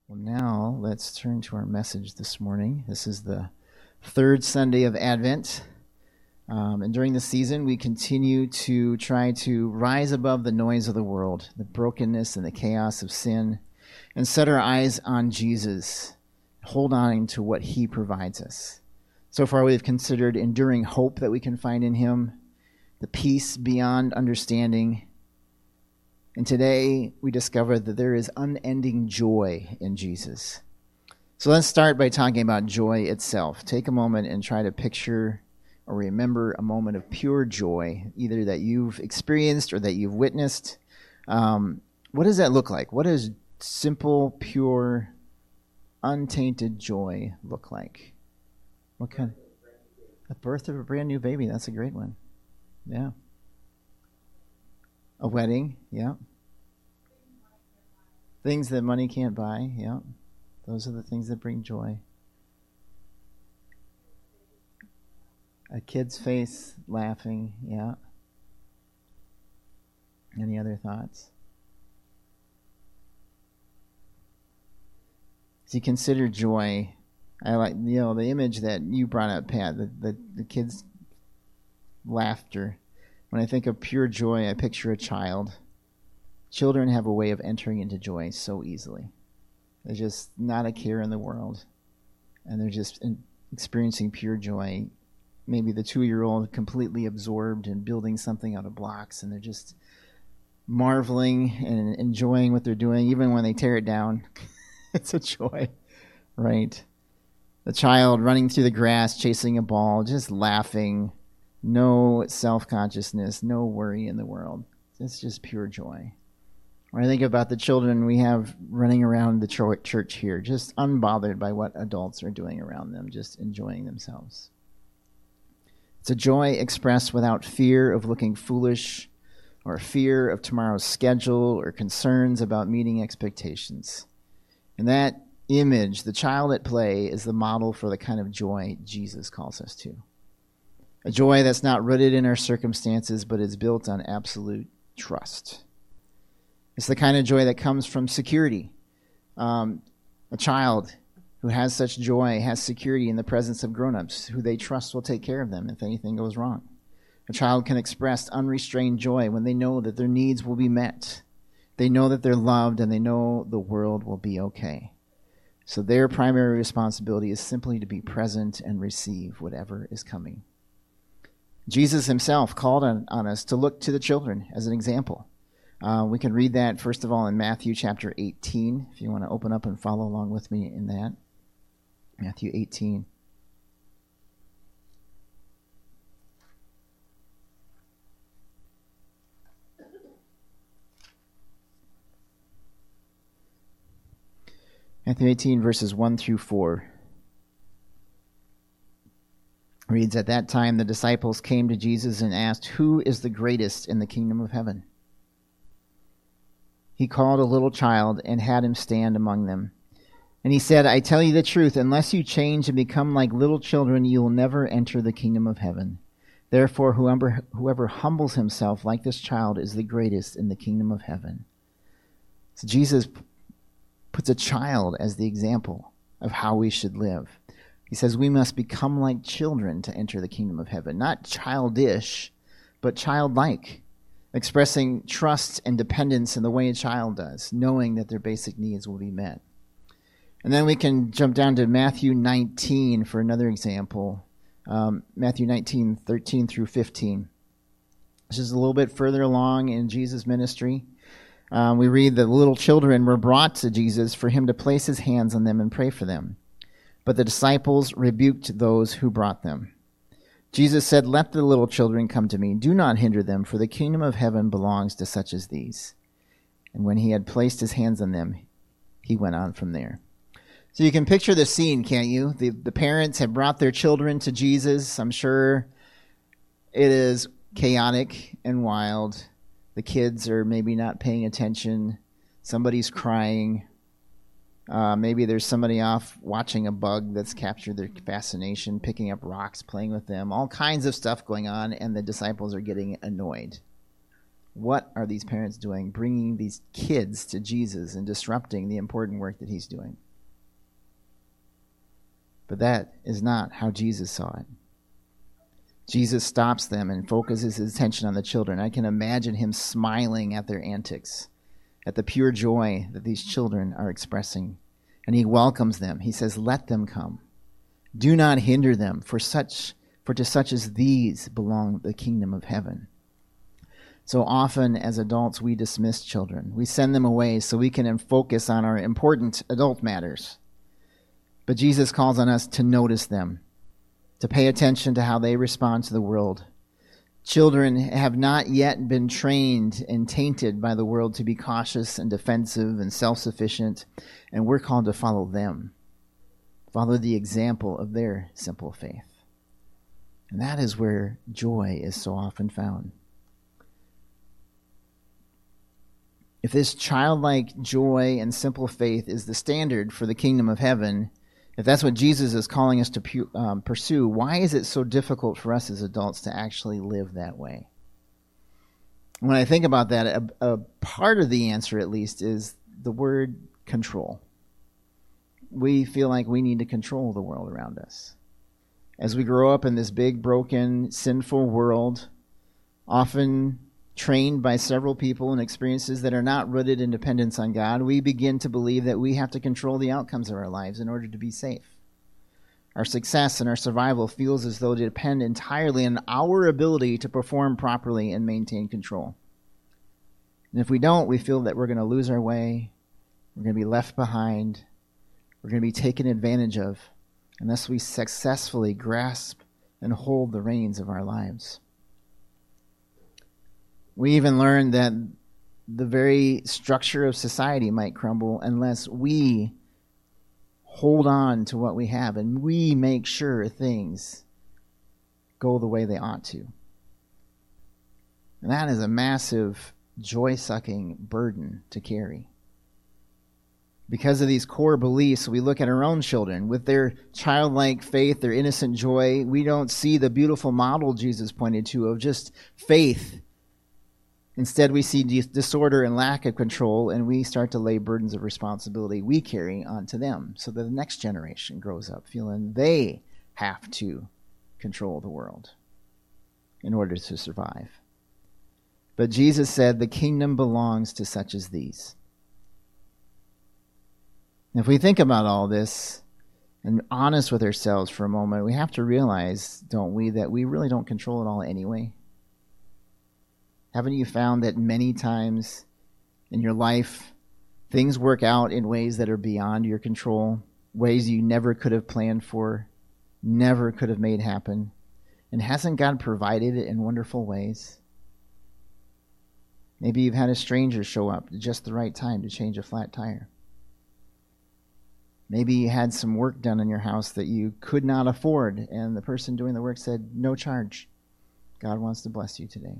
Well, now let's turn to our message this morning. This is the third Sunday of Advent. And during the season, we continue to try to rise above the noise of the world, the brokenness and the chaos of sin, and set our eyes on Jesus, hold on to what he provides us. So far, we've considered enduring hope that we can find in him, the peace beyond understanding. And today, we discover that there is unending joy in Jesus. So let's start by talking about joy itself. Take a moment and try to picture or remember a moment of pure joy, either that you've experienced or that you've witnessed. What does that look like? What does simple, pure, untainted joy look like? What kind? The birth of a brand new baby. That's a great one. Yeah. A wedding. Yeah. Things that money can't buy. Yeah. Those are the things that bring joy. A kid's face laughing. Yeah. Any other thoughts? As you consider joy, I like the image that you brought up, Pat, the kids' laughter. When I think of pure joy, I picture a child. Children have a way of entering into joy so easily. There's just not a care in the world, and they're just experiencing pure joy. Maybe the 2-year-old completely absorbed in building something out of blocks, and they're just marveling and enjoying what they're doing, even when they tear it down. It's a joy, right? The child running through the grass, chasing a ball, just laughing, no self-consciousness, no worry in the world. It's just pure joy. When I think about the children we have running around the church here, just unbothered by what adults are doing around them, just enjoying themselves. It's a joy expressed without fear of looking foolish or fear of tomorrow's schedule or concerns about meeting expectations. And that image, the child at play, is the model for the kind of joy Jesus calls us to. A joy that's not rooted in our circumstances, but is built on absolute trust. It's the kind of joy that comes from security. A child who has such joy has security in the presence of grown-ups who they trust will take care of them if anything goes wrong. A child can express unrestrained joy when they know that their needs will be met. They know that they're loved, and they know the world will be okay. So their primary responsibility is simply to be present and receive whatever is coming. Jesus himself called on us to look to the children as an example. We can read that, first of all, in Matthew chapter 18, if you want to open up and follow along with me in that. Matthew 18. Matthew 18, verses 1 through 4. Reads, "At that time the disciples came to Jesus and asked, 'Who is the greatest in the kingdom of heaven?' He called a little child and had him stand among them. And he said, 'I tell you the truth, unless you change and become like little children, you will never enter the kingdom of heaven. Therefore, whoever humbles himself like this child is the greatest in the kingdom of heaven.'" So Jesus puts a child as the example of how we should live. He says we must become like children to enter the kingdom of heaven. Not childish, but childlike, expressing trust and dependence in the way a child does, knowing that their basic needs will be met. And then we can jump down to Matthew 19 for another example. Matthew 19, 13 through 15. This is a little bit further along in Jesus' ministry. We read that little children were brought to Jesus for him to place his hands on them and pray for them. But the disciples rebuked those who brought them. Jesus said, "Let the little children come to me. Do not hinder them, for the kingdom of heaven belongs to such as these." And when he had placed his hands on them, he went on from there. So you can picture the scene, can't you? The parents have brought their children to Jesus. I'm sure it is chaotic and wild. The kids are maybe not paying attention. Somebody's crying. Maybe there's somebody off watching a bug that's captured their fascination, picking up rocks, playing with them. All kinds of stuff going on, and the disciples are getting annoyed. What are these parents doing, bringing these kids to Jesus and disrupting the important work that he's doing? But that is not how Jesus saw it. Jesus stops them and focuses his attention on the children. I can imagine him smiling at their antics, at the pure joy that these children are expressing. And he welcomes them. He says, "Let them come. Do not hinder them, for to such as these belong the kingdom of heaven." So often as adults, we dismiss children. We send them away so we can then focus on our important adult matters. But Jesus calls on us to notice them, to pay attention to how they respond to the world. Children have not yet been trained and tainted by the world to be cautious and defensive and self-sufficient, and we're called to follow them, follow the example of their simple faith. And that is where joy is so often found. If this childlike joy and simple faith is the standard for the kingdom of heaven, if that's what Jesus is calling us to pursue, why is it so difficult for us as adults to actually live that way? When I think about that, a part of the answer, at least, is the word control. We feel like we need to control the world around us. As we grow up in this big, broken, sinful world, often trained by several people and experiences that are not rooted in dependence on God, we begin to believe that we have to control the outcomes of our lives in order to be safe. Our success and our survival feels as though they depend entirely on our ability to perform properly and maintain control. And if we don't, we feel that we're going to lose our way, we're going to be left behind, we're going to be taken advantage of, unless we successfully grasp and hold the reins of our lives. We even learned that the very structure of society might crumble unless we hold on to what we have and we make sure things go the way they ought to. And that is a massive, joy-sucking burden to carry. Because of these core beliefs, we look at our own children with their childlike faith, their innocent joy. We don't see the beautiful model Jesus pointed to of just faith. Instead, we see disorder and lack of control, and we start to lay burdens of responsibility we carry onto them so that the next generation grows up feeling they have to control the world in order to survive. But Jesus said the kingdom belongs to such as these. If we think about all this and honest with ourselves for a moment, we have to realize, don't we, that we really don't control it all anyway. Haven't you found that many times in your life, things work out in ways that are beyond your control, ways you never could have planned for, never could have made happen? And hasn't God provided it in wonderful ways? Maybe you've had a stranger show up at just the right time to change a flat tire. Maybe you had some work done in your house that you could not afford, and the person doing the work said, "No charge. God wants to bless you today."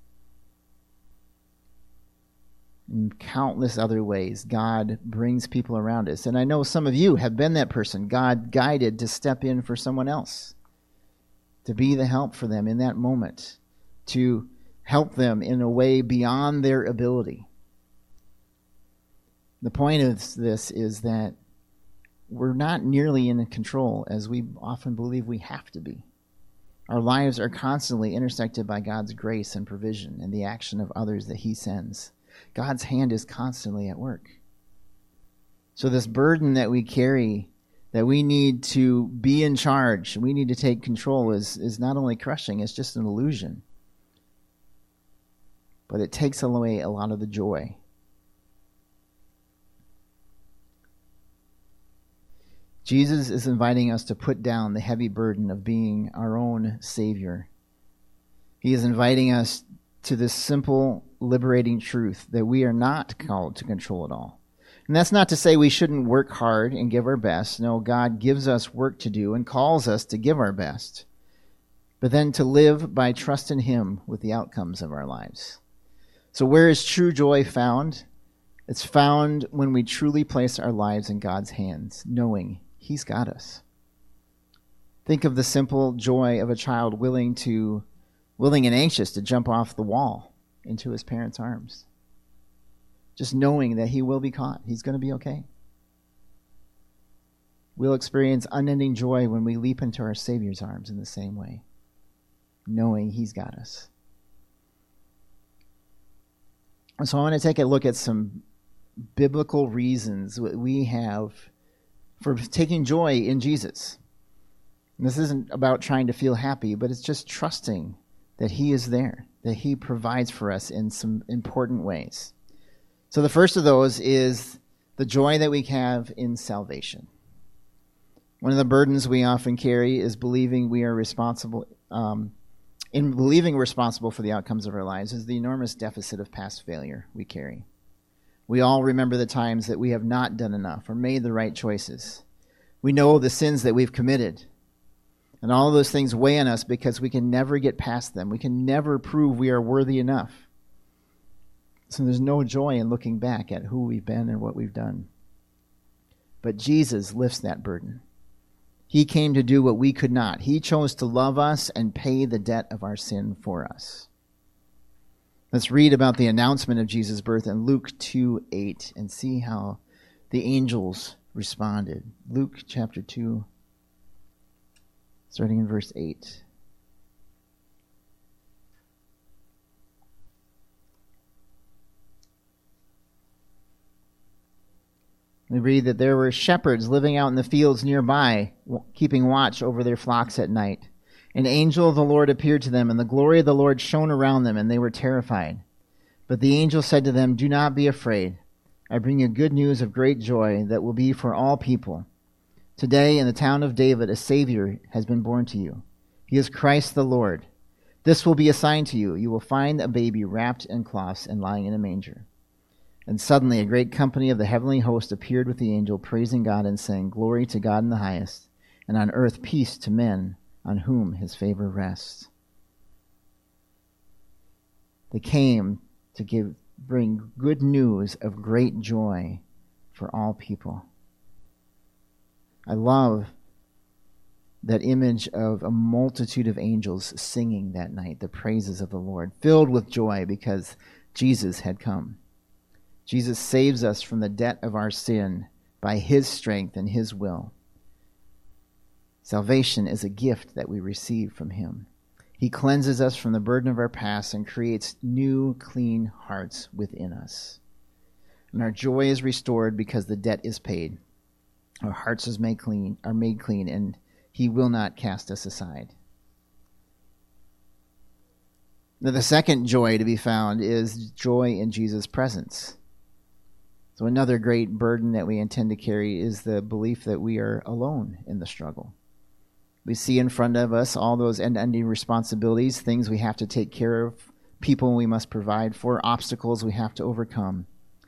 In countless other ways, God brings people around us. And I know some of you have been that person God guided to step in for someone else, to be the help for them in that moment, to help them in a way beyond their ability. The point of this is that we're not nearly in control as we often believe we have to be. Our lives are constantly intersected by God's grace and provision and the action of others that he sends. God's hand is constantly at work. So this burden that we carry, that we need to be in charge, we need to take control, is not only crushing, it's just an illusion. But it takes away a lot of the joy. Jesus is inviting us to put down the heavy burden of being our own Savior. He is inviting us to this simple, liberating truth that we are not called to control it all. And that's not to say we shouldn't work hard and give our best. No, God gives us work to do and calls us to give our best. But then to live by trust in him with the outcomes of our lives. So where is true joy found? It's found when we truly place our lives in God's hands, knowing he's got us. Think of the simple joy of a child willing and anxious to jump off the wall into his parents' arms. Just knowing that he will be caught. He's going to be okay. We'll experience unending joy when we leap into our Savior's arms in the same way, knowing he's got us. So I want to take a look at some biblical reasons we have for taking joy in Jesus. And this isn't about trying to feel happy, but it's just trusting that he is there, that he provides for us in some important ways. So the first of those is the joy that we have in salvation. One of the burdens we often carry is believing we are responsible, in believing we're responsible for the outcomes of our lives, is the enormous deficit of past failure we carry. We all remember the times that we have not done enough or made the right choices. We know the sins that we've committed. And all of those things weigh on us because we can never get past them. We can never prove we are worthy enough. So there's no joy in looking back at who we've been and what we've done. But Jesus lifts that burden. He came to do what we could not. He chose to love us and pay the debt of our sin for us. Let's read about the announcement of Jesus' birth in Luke 2:8 and see how the angels responded. Luke chapter 2, starting in verse 8. We read that there were shepherds living out in the fields nearby, keeping watch over their flocks at night. An angel of the Lord appeared to them, and the glory of the Lord shone around them, and they were terrified. But the angel said to them, "Do not be afraid. I bring you good news of great joy that will be for all people. Today in the town of David a Savior has been born to you. He is Christ the Lord. This will be a sign to you. You will find a baby wrapped in cloths and lying in a manger." And suddenly a great company of the heavenly host appeared with the angel, praising God and saying, "Glory to God in the highest, and on earth peace to men on whom his favor rests." They came to bring good news of great joy for all people. I love that image of a multitude of angels singing that night the praises of the Lord, filled with joy because Jesus had come. Jesus saves us from the debt of our sin by his strength and his will. Salvation is a gift that we receive from him. He cleanses us from the burden of our past and creates new, clean hearts within us. And our joy is restored because the debt is paid. Our hearts are made clean, and he will not cast us aside. Now, the second joy to be found is joy in Jesus' presence. So another great burden that we intend to carry is the belief that we are alone in the struggle. We see in front of us all those end-ending responsibilities, things we have to take care of, people we must provide for, obstacles we have to overcome.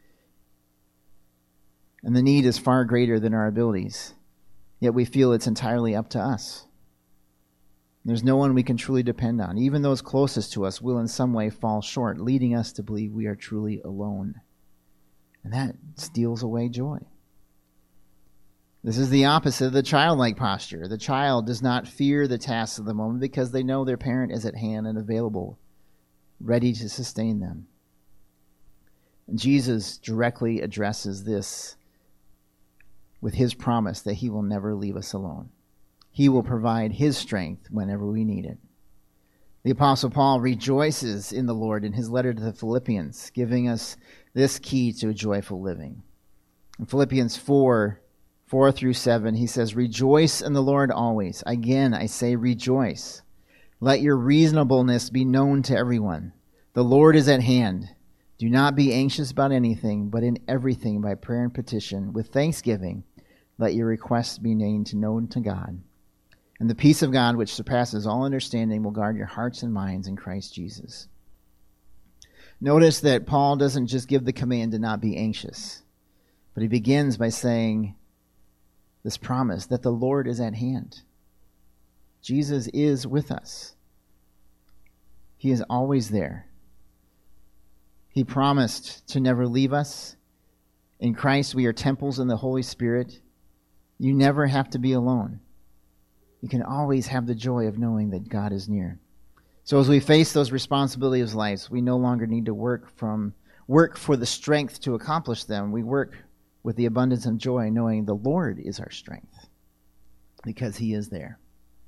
And the need is far greater than our abilities, yet we feel it's entirely up to us. There's no one we can truly depend on. Even those closest to us will in some way fall short, leading us to believe we are truly alone. And that steals away joy. This is the opposite of the childlike posture. The child does not fear the tasks of the moment because they know their parent is at hand and available, ready to sustain them. And Jesus directly addresses this with his promise that he will never leave us alone. He will provide his strength whenever we need it. The Apostle Paul rejoices in the Lord in his letter to the Philippians, giving us this key to a joyful living. In Philippians 4:4-7, he says, "Rejoice in the Lord always. Again, I say rejoice. Let your reasonableness be known to everyone. The Lord is at hand. Do not be anxious about anything, but in everything by prayer and petition, with thanksgiving, let your requests be made known to God. And the peace of God, which surpasses all understanding, will guard your hearts and minds in Christ Jesus." Notice that Paul doesn't just give the command to not be anxious, but he begins by saying this promise that the Lord is at hand. Jesus is with us. He is always there. He promised to never leave us. In Christ, we are temples in the Holy Spirit. You never have to be alone. You can always have the joy of knowing that God is near. So as we face those responsibilities of life, we no longer need to work for the strength to accomplish them. We work with the abundance of joy, knowing the Lord is our strength, because he is there.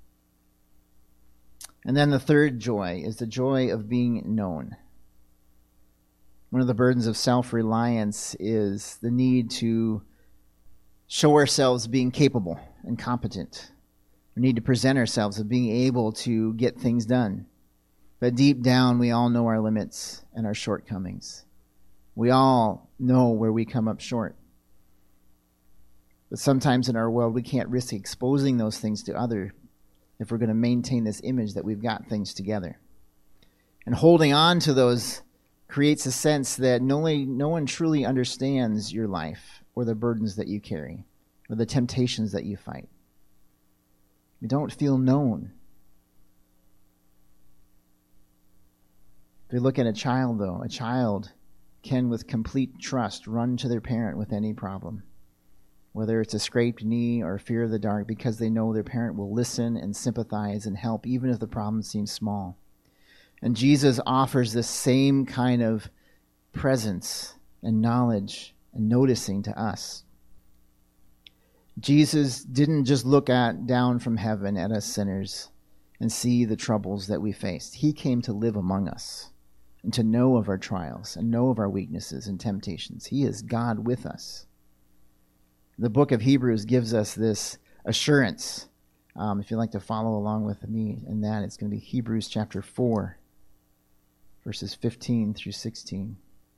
And then the third joy is the joy of being known. One of the burdens of self-reliance is the need to show ourselves being capable and competent. We need to present ourselves as being able to get things done. But deep down, we all know our limits and our shortcomings. We all know where we come up short. But sometimes in our world, we can't risk exposing those things to others if we're going to maintain this image that we've got things together. And holding on to those creates a sense that no one truly understands your life or the burdens that you carry or the temptations that you fight. You don't feel known. If we look at a child, though, a child can, with complete trust, run to their parent with any problem, whether it's a scraped knee or fear of the dark, because they know their parent will listen and sympathize and help, even if the problem seems small. And Jesus offers this same kind of presence and knowledge and noticing to us. Jesus didn't just look down from heaven at us sinners and see the troubles that we faced. He came to live among us and to know of our trials and know of our weaknesses and temptations. He is God with us. The book of Hebrews gives us this assurance. If you'd like to follow along with me in that, it's going to be Hebrews chapter 4, verses 15 through 16.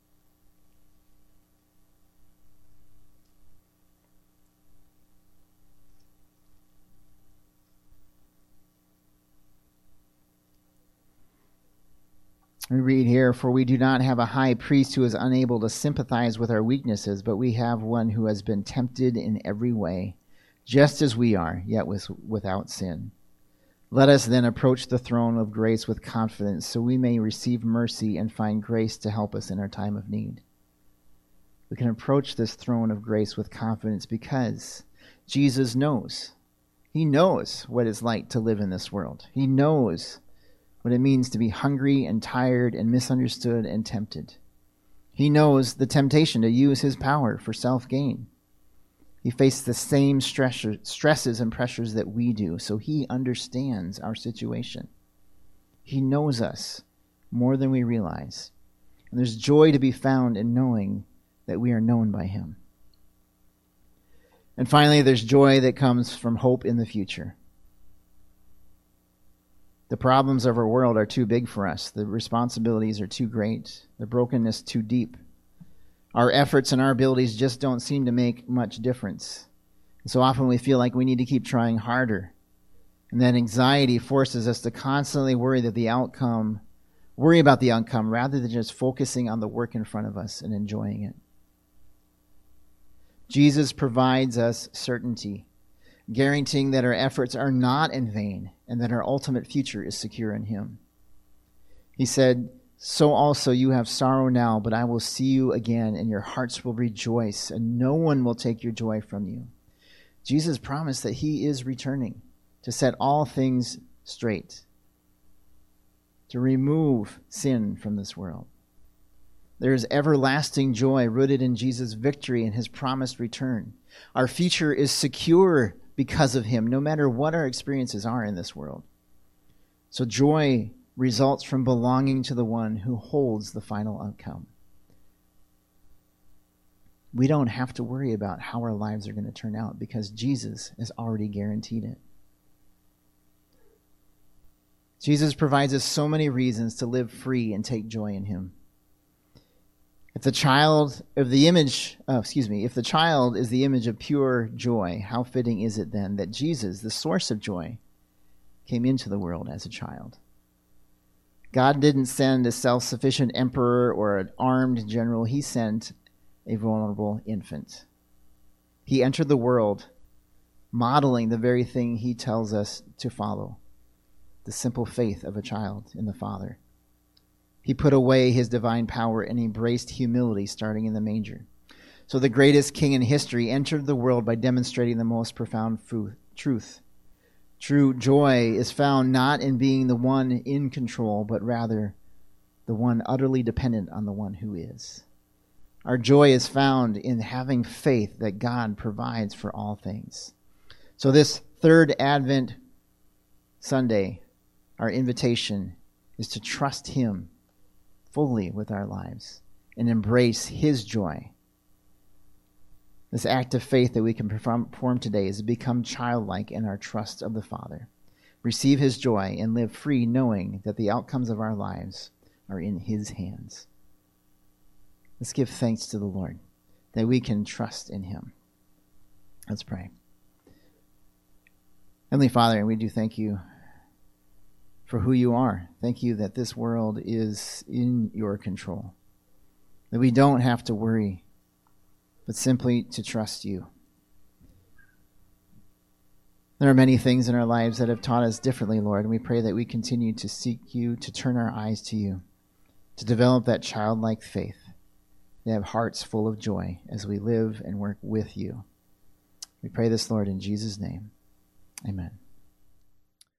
We read here, "For we do not have a high priest who is unable to sympathize with our weaknesses, but we have one who has been tempted in every way, just as we are, yet without sin. Let us then approach the throne of grace with confidence, so we may receive mercy and find grace to help us in our time of need." We can approach this throne of grace with confidence because Jesus knows. He knows what it's like to live in this world. He knows what it means to be hungry and tired and misunderstood and tempted. He knows the temptation to use his power for self-gain. He faced the same stresses and pressures that we do, so he understands our situation. He knows us more than we realize. And there's joy to be found in knowing that we are known by him. And finally, there's joy that comes from hope in the future. The problems of our world are too big for us. The responsibilities are too great. The brokenness too deep. Our efforts and our abilities just don't seem to make much difference. And so often we feel like we need to keep trying harder. And then anxiety forces us to constantly worry about the outcome rather than just focusing on the work in front of us and enjoying it. Jesus provides us certainty, guaranteeing that our efforts are not in vain and that our ultimate future is secure in him. He said, "So also you have sorrow now, but I will see you again, and your hearts will rejoice, and no one will take your joy from you." Jesus promised that he is returning to set all things straight, to remove sin from this world. There is everlasting joy rooted in Jesus' victory and his promised return. Our future is secure because of him, no matter what our experiences are in this world. So joy results from belonging to the one who holds the final outcome. We don't have to worry about how our lives are going to turn out because Jesus has already guaranteed it. Jesus provides us so many reasons to live free and take joy in him. If the child is the image of pure joy, how fitting is it then that Jesus, the source of joy, came into the world as a child? God didn't send a self-sufficient emperor or an armed general. He sent a vulnerable infant. He entered the world modeling the very thing he tells us to follow, the simple faith of a child in the Father. He put away his divine power and embraced humility starting in the manger. So the greatest king in history entered the world by demonstrating the most profound truth. True joy is found not in being the one in control, but rather the one utterly dependent on the one who is. Our joy is found in having faith that God provides for all things. So this third Advent Sunday, our invitation is to trust Him fully with our lives and embrace His joy. This act of faith that we can perform today is to become childlike in our trust of the Father, receive His joy, and live free knowing that the outcomes of our lives are in His hands. Let's give thanks to the Lord that we can trust in Him. Let's pray. Heavenly Father, we do thank You for who You are. Thank You that this world is in Your control, that we don't have to worry, but simply to trust You. There are many things in our lives that have taught us differently, Lord, and we pray that we continue to seek You, to turn our eyes to You, to develop that childlike faith, to have hearts full of joy as we live and work with You. We pray this, Lord, in Jesus' name. Amen.